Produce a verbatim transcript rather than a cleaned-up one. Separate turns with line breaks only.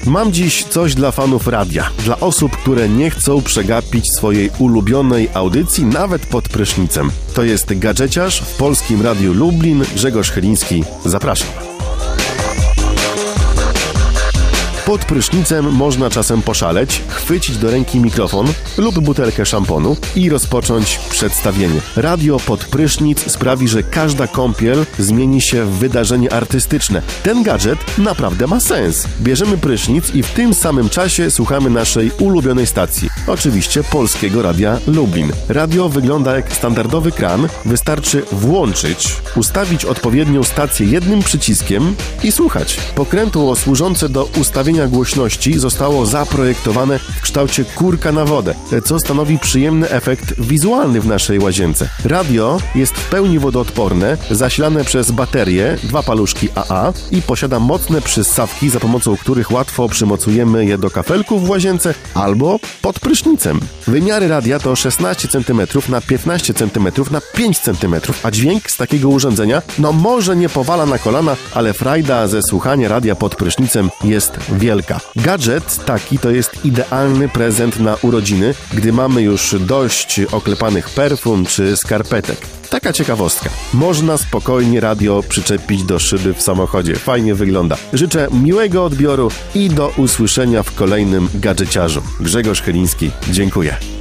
Mam dziś coś dla fanów radia, dla osób, które nie chcą przegapić swojej ulubionej audycji nawet pod prysznicem. To jest Gadżeciarz w Polskim Radiu Lublin. Grzegorz Chyliński, zapraszam. Pod prysznicem można czasem poszaleć, chwycić do ręki mikrofon lub butelkę szamponu i rozpocząć przedstawienie. Radio pod prysznic sprawi, że każda kąpiel zmieni się w wydarzenie artystyczne. Ten gadżet naprawdę ma sens. Bierzemy prysznic i w tym samym czasie słuchamy naszej ulubionej stacji. Oczywiście Polskiego Radia Lublin. Radio wygląda jak standardowy kran. Wystarczy włączyć, ustawić odpowiednią stację jednym przyciskiem i słuchać. Pokrętło służące do ustawienia głośności zostało zaprojektowane w kształcie kurka na wodę, co stanowi przyjemny efekt wizualny w naszej łazience. Radio jest w pełni wodoodporne, zasilane przez baterie, dwa paluszki A A i posiada mocne przyssawki, za pomocą których łatwo przymocujemy je do kafelków w łazience albo pod prysznicem. Wymiary radia to szesnaście centymetrów na piętnaście centymetrów na pięć centymetrów, a dźwięk z takiego urządzenia no może nie powala na kolana, ale frajda ze słuchania radia pod prysznicem jest wielka. Gadżet taki to jest idealny prezent na urodziny, gdy mamy już dość oklepanych perfum czy skarpetek. Taka ciekawostka. Można spokojnie radio przyczepić do szyby w samochodzie. Fajnie wygląda. Życzę miłego odbioru i do usłyszenia w kolejnym Gadżeciarzu. Grzegorz Chyliński. Dziękuję.